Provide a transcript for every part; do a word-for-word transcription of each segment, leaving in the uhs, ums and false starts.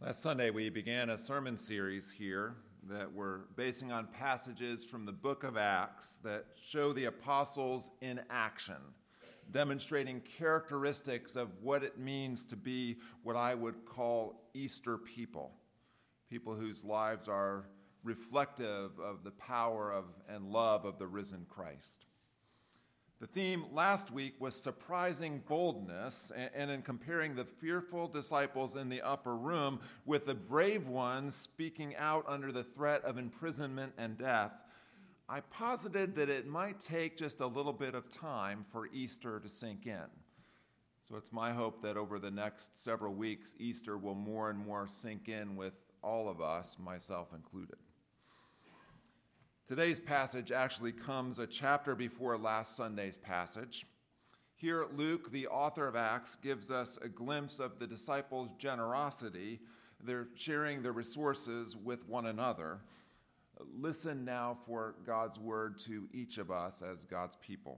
Last Sunday, we began a sermon series here that we're basing on passages from the book of Acts that show the apostles in action, demonstrating characteristics of what it means to be what I would call Easter people, people whose lives are reflective of the power of and love of the risen Christ. The theme last week was surprising boldness, and in comparing the fearful disciples in the upper room with the brave ones speaking out under the threat of imprisonment and death, I posited that it might take just a little bit of time for Easter to sink in. So it's my hope that over the next several weeks, Easter will more and more sink in with all of us, myself included. Today's passage actually comes a chapter before last Sunday's passage. Here, Luke, the author of Acts, gives us a glimpse of the disciples' generosity. They're sharing their resources with one another. Listen now for God's word to each of us as God's people.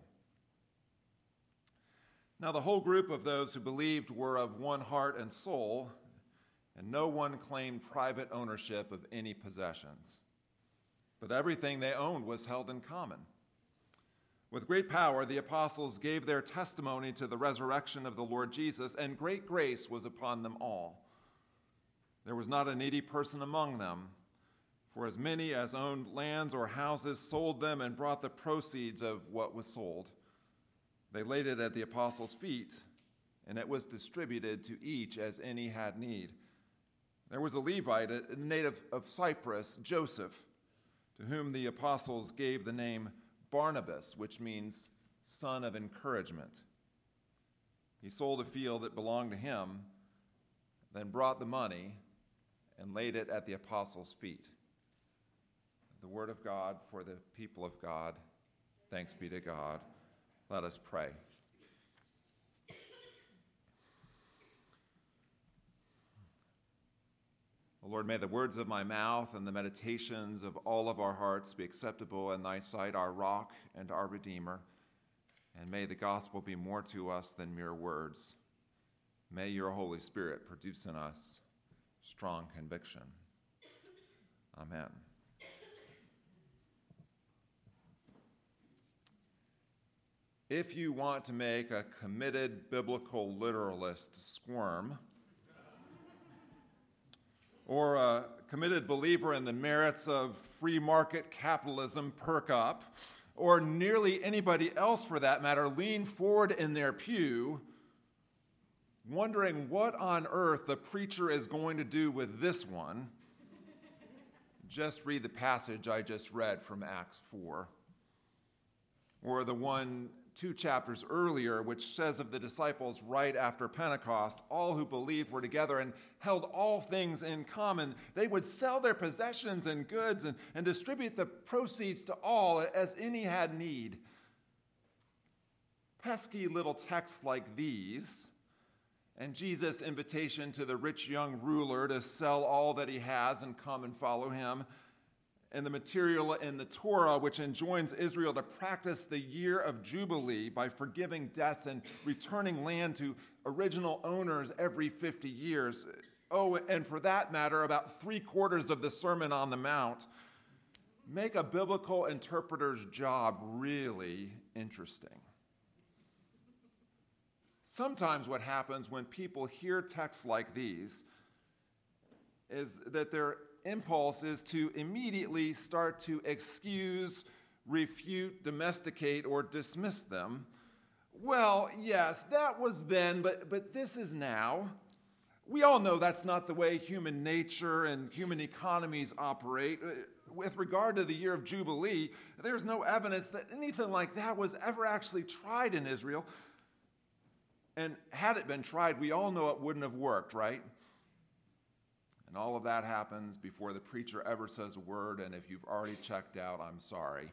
Now, the whole group of those who believed were of one heart and soul, and no one claimed private ownership of any possessions. But everything they owned was held in common. With great power, the apostles gave their testimony to the resurrection of the Lord Jesus, and great grace was upon them all. There was not a needy person among them, for as many as owned lands or houses sold them and brought the proceeds of what was sold. They laid it at the apostles' feet, and it was distributed to each as any had need. There was a Levite, a native of Cyprus, Joseph, to whom the apostles gave the name Barnabas, which means son of encouragement. He sold a field that belonged to him, then brought the money and laid it at the apostles' feet. The word of God for the people of God. Thanks be to God. Let us pray. Lord, may the words of my mouth and the meditations of all of our hearts be acceptable in thy sight, our rock and our redeemer. And may the gospel be more to us than mere words. May your Holy Spirit produce in us strong conviction. Amen. If you want to make a committed biblical literalist squirm, or a committed believer in the merits of free market capitalism perk up, or nearly anybody else for that matter lean forward in their pew, wondering what on earth the preacher is going to do with this one, just read the passage I just read from Acts four, or the one two chapters earlier, which says of the disciples right after Pentecost, all who believed were together and held all things in common. They would sell their possessions and goods and, and distribute the proceeds to all as any had need. Pesky little texts like these, and Jesus' invitation to the rich young ruler to sell all that he has and come and follow him, and the material in the Torah, which enjoins Israel to practice the year of Jubilee by forgiving debts and returning land to original owners every fifty years. Oh, and for that matter, about three quarters of the Sermon on the Mount make a biblical interpreter's job really interesting. Sometimes what happens when people hear texts like these is that they're impulse is to immediately start to excuse, refute, domesticate, or dismiss them. Well, yes, that was then, but, but this is now. We all know that's not the way human nature and human economies operate. With regard to the year of Jubilee, there's no evidence that anything like that was ever actually tried in Israel. And had it been tried, we all know it wouldn't have worked, right? And all of that happens before the preacher ever says a word, and if you've already checked out, I'm sorry.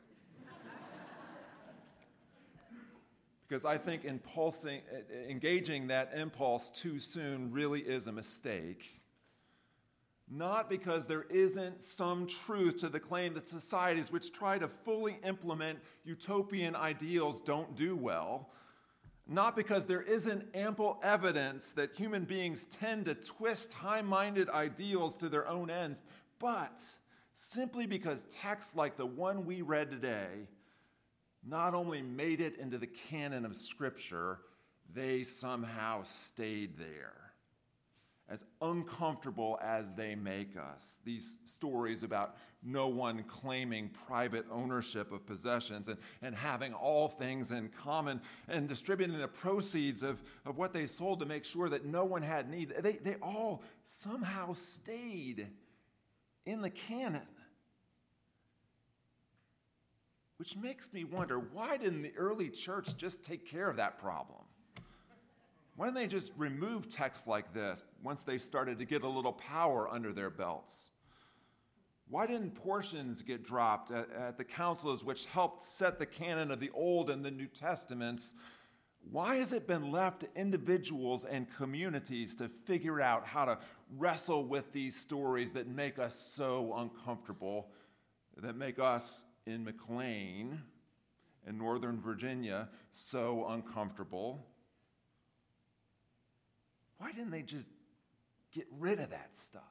Because I think impulsing, engaging that impulse too soon really is a mistake. Not because there isn't some truth to the claim that societies which try to fully implement utopian ideals don't do well. not because there isn't ample evidence that human beings tend to twist high-minded ideals to their own ends, but simply because texts like the one we read today not only made it into the canon of Scripture, they somehow stayed there. As uncomfortable as they make us, these stories about no one claiming private ownership of possessions and, and having all things in common and distributing the proceeds of, of what they sold to make sure that no one had need, they, they all somehow stayed in the canon. Which makes me wonder, why didn't the early church just take care of that problem? Why didn't they just remove texts like this once they started to get a little power under their belts? Why didn't portions get dropped at, at the councils which helped set the canon of the Old and the New Testaments? Why has it been left to individuals and communities to figure out how to wrestle with these stories that make us so uncomfortable, that make us in McLean, in Northern Virginia, so uncomfortable? Why didn't they just get rid of that stuff?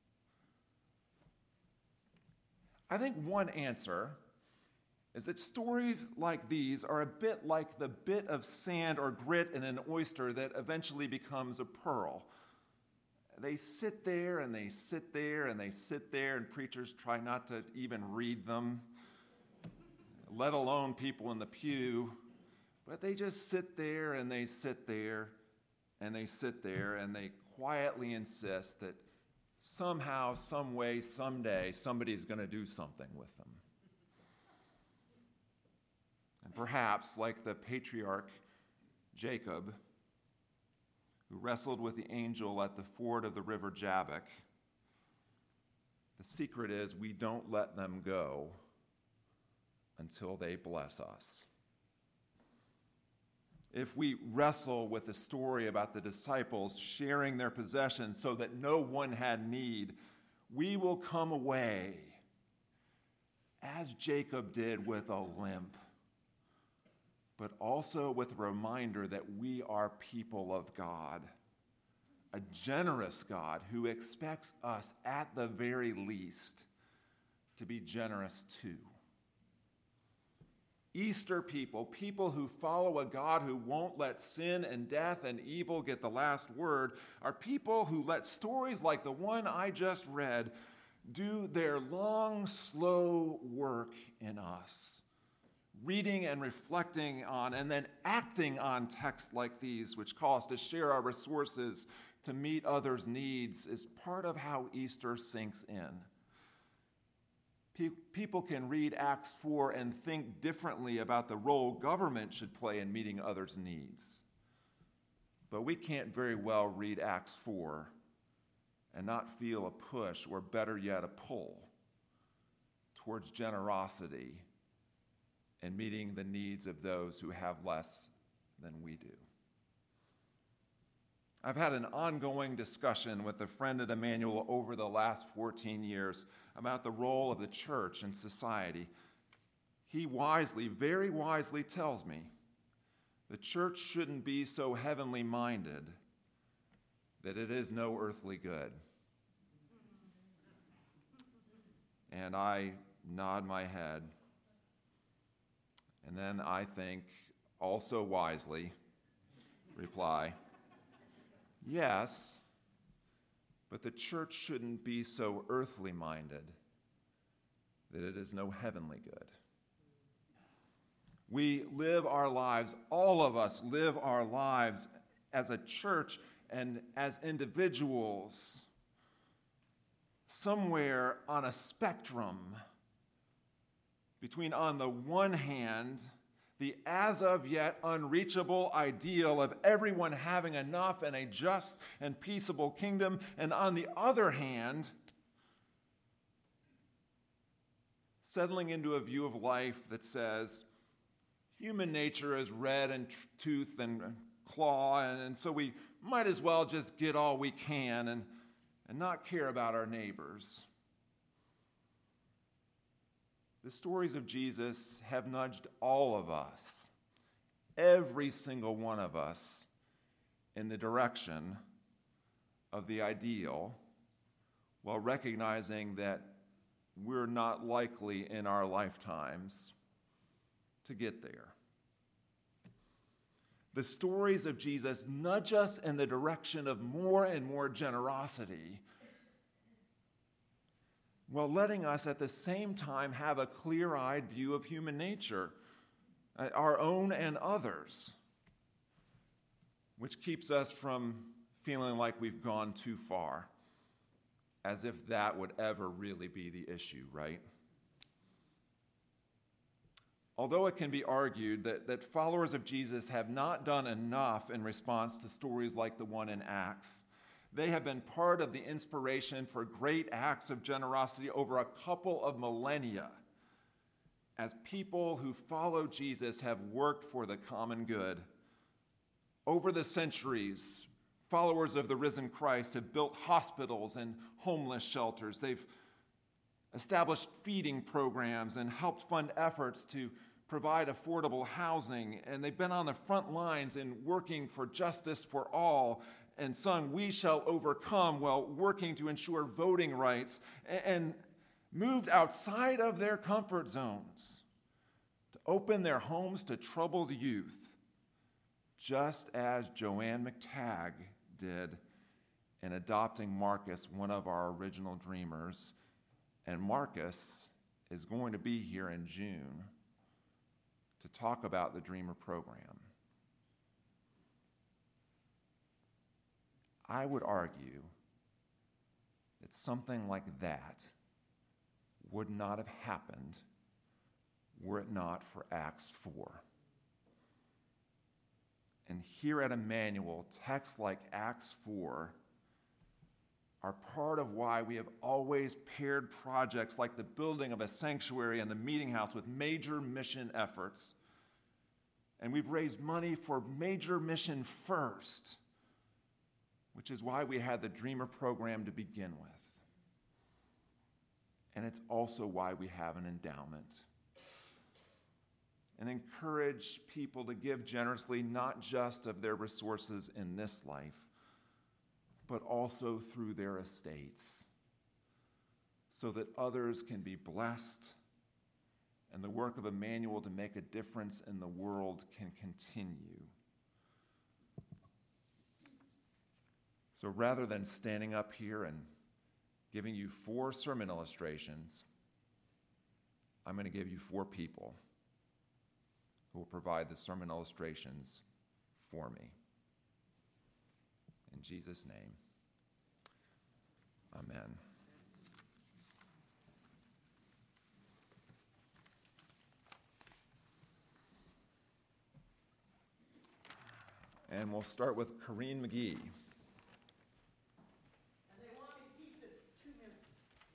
I think one answer is that stories like these are a bit like the bit of sand or grit in an oyster that eventually becomes a pearl. They sit there and they sit there and they sit there, and preachers try not to even read them, let alone people in the pew. But they just sit there and they sit there and they sit there and they quietly insist that somehow, some way, someday, somebody's going to do something with them. And perhaps, like the patriarch Jacob, who wrestled with the angel at the ford of the river Jabbok, the secret is we don't let them go until they bless us. If we wrestle with the story about the disciples sharing their possessions so that no one had need, we will come away, as Jacob did, with a limp, but also with a reminder that we are people of God, a generous God who expects us, at the very least, to be generous too. Easter people, people who follow a God who won't let sin and death and evil get the last word, are people who let stories like the one I just read do their long, slow work in us, reading and reflecting on and then acting on texts like these, which call us to share our resources to meet others' needs, is part of how Easter sinks in. People can read Acts four and think differently about the role government should play in meeting others' needs. But we can't very well read Acts four and not feel a push, or better yet, a pull towards generosity and meeting the needs of those who have less than we do. I've had an ongoing discussion with a friend at Emmanuel over the last fourteen years about the role of the church in society. He wisely, very wisely tells me the church shouldn't be so heavenly minded that it is no earthly good. And I nod my head, and then I think, also wisely, reply, yes, but the church shouldn't be so earthly minded that it is no heavenly good. We live our lives, all of us live our lives as a church and as individuals somewhere on a spectrum between, on the one hand, the as of yet unreachable ideal of everyone having enough and a just and peaceable kingdom, and on the other hand, settling into a view of life that says human nature is red and tr- tooth and claw, and, and so we might as well just get all we can and, and not care about our neighbors. The stories of Jesus have nudged all of us, every single one of us in the direction of the ideal, while recognizing that we're not likely in our lifetimes to get there. The stories of Jesus nudge us in the direction of more and more generosity, while letting us at the same time have a clear-eyed view of human nature, our own and others, which keeps us from feeling like we've gone too far, as if that would ever really be the issue, right? Although it can be argued that, that followers of Jesus have not done enough in response to stories like the one in Acts, they have been part of the inspiration for great acts of generosity over a couple of millennia, as people who follow Jesus have worked for the common good. Over the centuries, followers of the risen Christ have built hospitals and homeless shelters. They've established feeding programs and helped fund efforts to provide affordable housing. And they've been on the front lines in working for justice for all and sung "We Shall Overcome" while working to ensure voting rights, and moved outside of their comfort zones to open their homes to troubled youth, just as Joanne McTagg did in adopting Marcus, one of our original dreamers. And Marcus is going to be here in June to talk about the Dreamer program. I would argue that something like that would not have happened were it not for Acts four. And here at Emmanuel, texts like Acts four are part of why we have always paired projects like the building of a sanctuary and the meeting house with major mission efforts. And we've raised money for major mission first, which is why we had the Dreamer program to begin with. And it's also why we have an endowment. And encourage people to give generously, not just of their resources in this life, but also through their estates, so that others can be blessed and the work of Emmanuel to make a difference in the world can continue. So rather than standing up here and giving you four sermon illustrations, I'm going to give you four people who will provide the sermon illustrations for me. In Jesus' name, amen. And we'll start with Corrine McGee. And they want me to keep this two minutes.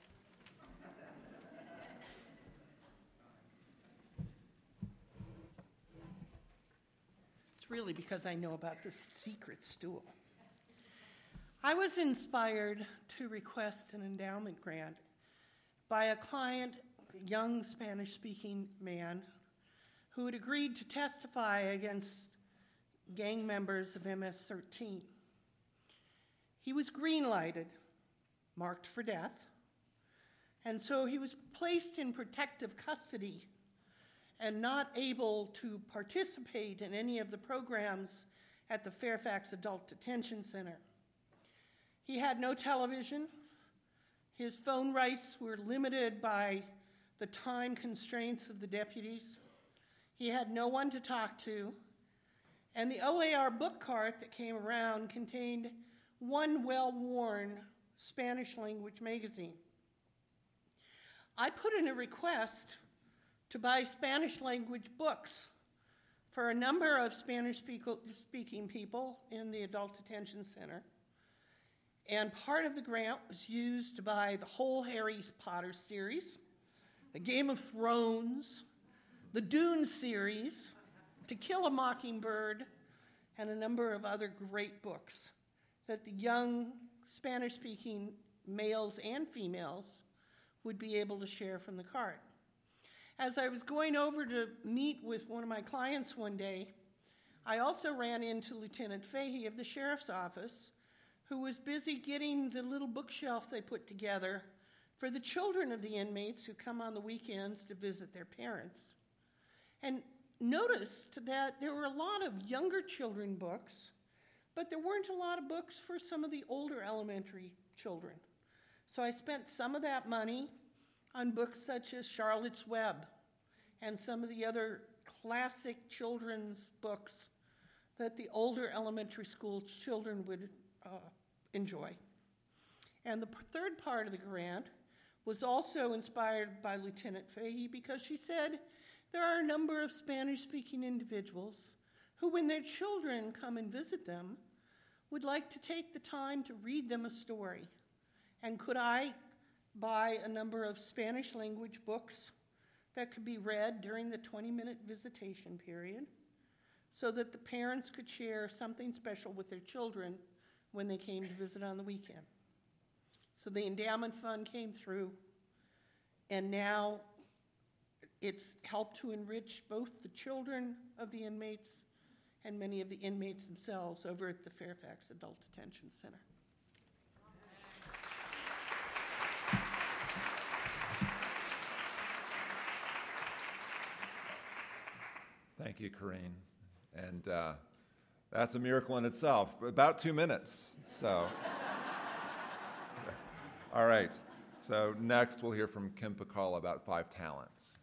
It's really because I know about this secret stool. I was inspired to request an endowment grant by a client, a young Spanish-speaking man, who had agreed to testify against gang members of M S thirteen. He was green-lighted, marked for death, and so he was placed in protective custody and not able to participate in any of the programs at the Fairfax Adult Detention Center. He had no television. His phone rights were limited by the time constraints of the deputies. He had no one to talk to. And the O A R book cart that came around contained one well-worn Spanish-language magazine. I put in a request to buy Spanish-language books for a number of Spanish-speaking people in the Adult Detention Center. And part of the grant was used to buy the whole Harry Potter series, the Game of Thrones, the Dune series, To Kill a Mockingbird, and a number of other great books that the young Spanish-speaking males and females would be able to share from the cart. As I was going over to meet with one of my clients one day, I also ran into Lieutenant Fahey of the Sheriff's Office, who was busy getting the little bookshelf they put together for the children of the inmates who come on the weekends to visit their parents. And noticed that there were a lot of younger children books, but there weren't a lot of books for some of the older elementary children. So I spent some of that money on books such as Charlotte's Web and some of the other classic children's books that the older elementary school children would uh, enjoy. And the p- third part of the grant was also inspired by Lieutenant Fahey because she said there are a number of Spanish-speaking individuals who, when their children come and visit them, would like to take the time to read them a story. And could I buy a number of Spanish language books that could be read during the twenty-minute visitation period so that the parents could share something special with their children when they came to visit on the weekend? So the endowment fund came through, and now it's helped to enrich both the children of the inmates and many of the inmates themselves over at the Fairfax Adult Detention Center. Thank you, Corrine. And uh, that's a miracle in itself. About two minutes. So, all right. So next we'll hear from Kim Pacala about Five Talents.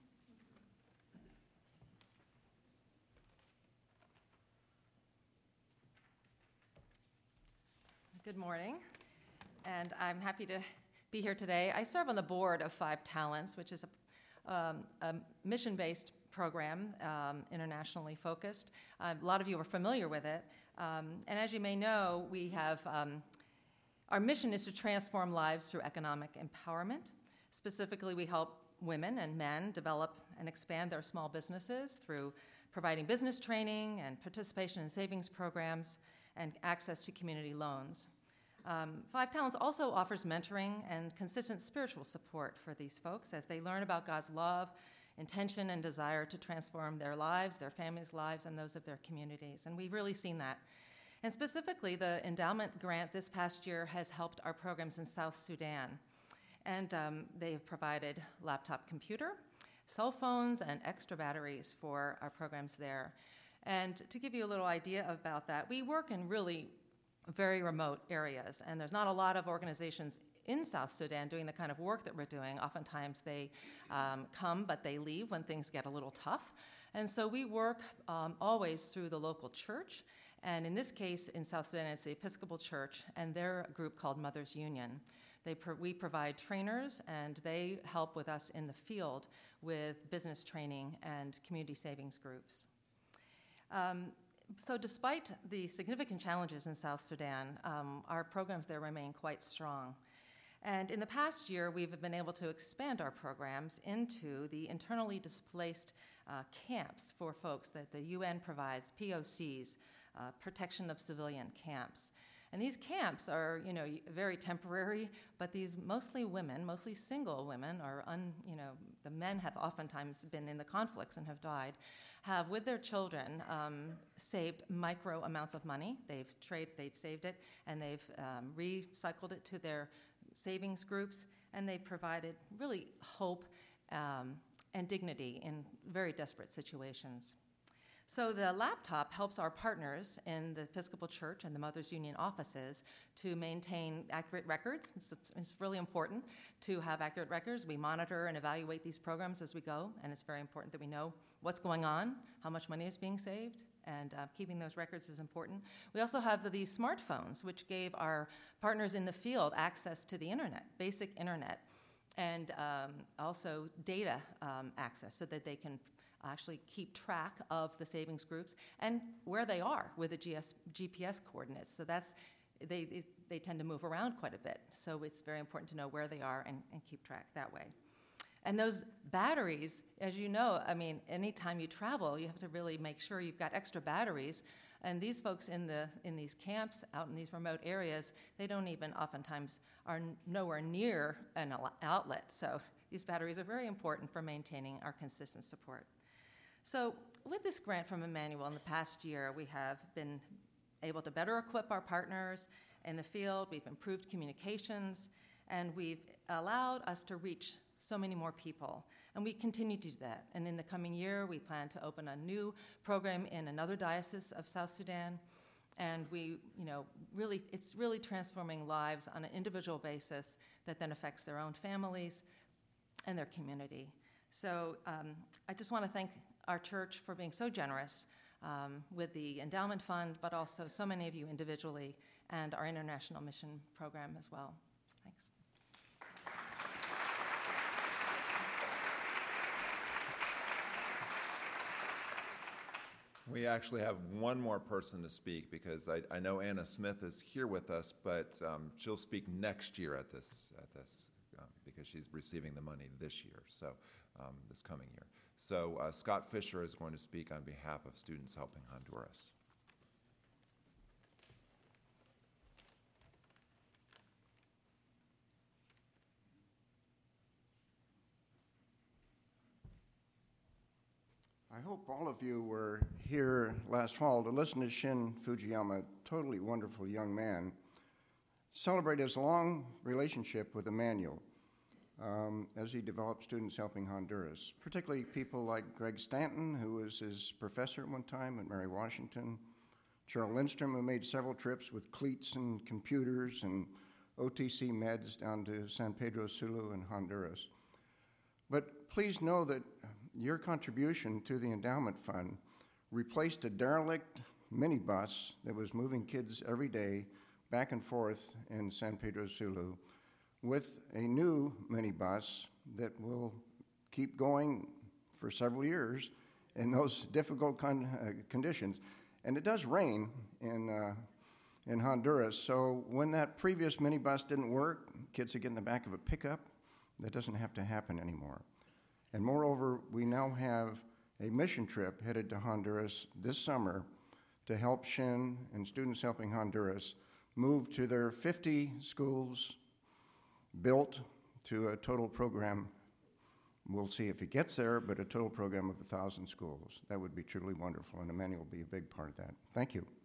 Good morning, and I'm happy to be here today. I serve on the board of Five Talents, which is a, um, a mission-based program, um, internationally focused. Uh, a lot of you are familiar with it, um, and as you may know, we have um, our mission is to transform lives through economic empowerment. Specifically, we help women and men develop and expand their small businesses through providing business training and participation in savings programs and access to community loans. Um, Five Talents also offers mentoring and consistent spiritual support for these folks as they learn about God's love, intention, and desire to transform their lives, their families' lives, and those of their communities. And we've really seen that. And specifically, the endowment grant this past year has helped our programs in South Sudan. And um, they have provided laptop computer, cell phones, and extra batteries for our programs there. And to give you a little idea about that, we work in really very remote areas, and there's not a lot of organizations in South Sudan doing the kind of work that we're doing. Oftentimes they um, come, but they leave when things get a little tough. And so we work um, always through the local church, and in this case, in South Sudan, it's the Episcopal Church and their group called Mothers Union. They pro- we provide trainers, and they help with us in the field with business training and community savings groups. Um, so despite the significant challenges in South Sudan, um, our programs there remain quite strong. And in the past year, we've been able to expand our programs into the internally displaced uh, camps for folks that the U N provides, P O Cs, uh, protection of civilian camps. And these camps are, you know, very temporary, but these mostly women, mostly single women, or un, you know, the men have oftentimes been in the conflicts and have died, have with their children um, saved micro amounts of money. They've trade, they've saved it, and they've um, recycled it to their savings groups, and they provided really hope um, and dignity in very desperate situations. So the laptop helps our partners in the Episcopal Church and the Mothers Union offices to maintain accurate records. It's, it's really important to have accurate records. We monitor and evaluate these programs as we go, and it's very important that we know what's going on, how much money is being saved, and uh, keeping those records is important. We also have these smartphones, which gave our partners in the field access to the internet, basic internet, and um, also data um, access so that they can actually keep track of the savings groups and where they are with the G S, G P S coordinates. So that's they, they they tend to move around quite a bit. So it's very important to know where they are and, and keep track that way. And those batteries, as you know, I mean, anytime you travel, you have to really make sure you've got extra batteries. And these folks in the in these camps out in these remote areas, they don't even oftentimes are nowhere near an outlet. So these batteries are very important for maintaining our consistent support. So with this grant from Emmanuel in the past year, we have been able to better equip our partners in the field. We've improved communications, and we've allowed us to reach so many more people. And we continue to do that. And in the coming year, we plan to open a new program in another diocese of South Sudan. And we, you know, really, it's really transforming lives on an individual basis that then affects their own families and their community. So um, I just want to thank our church for being so generous um, with the endowment fund, but also so many of you individually, and our international mission program as well. Thanks. We actually have one more person to speak because I, I know Anna Smith is here with us, but um, she'll speak next year at this at this um, because she's receiving the money this year, so um, this coming year. So uh, Scott Fisher is going to speak on behalf of Students Helping Honduras. I hope all of you were here last fall to listen to Shin Fujiyama, a totally wonderful young man, celebrate his long relationship with Emmanuel um, as he developed Students Helping Honduras, particularly people like Greg Stanton, who was his professor at one time at Mary Washington, Cheryl Lindstrom, who made several trips with cleats and computers and O T C meds down to San Pedro Sulu in Honduras. But please know that your contribution to the endowment fund replaced a derelict minibus that was moving kids every day back and forth in San Pedro Sulu with a new minibus that will keep going for several years in those difficult con- uh, conditions. And it does rain in, uh, in Honduras, so when that previous minibus didn't work, kids would get in the back of a pickup. That doesn't have to happen anymore. And moreover, we now have a mission trip headed to Honduras this summer to help Shin and Students Helping Honduras move to their fifty schools built to a total program. We'll see if it gets there, but a total program of one thousand schools. That would be truly wonderful, and Emmanuel will be a big part of that. Thank you.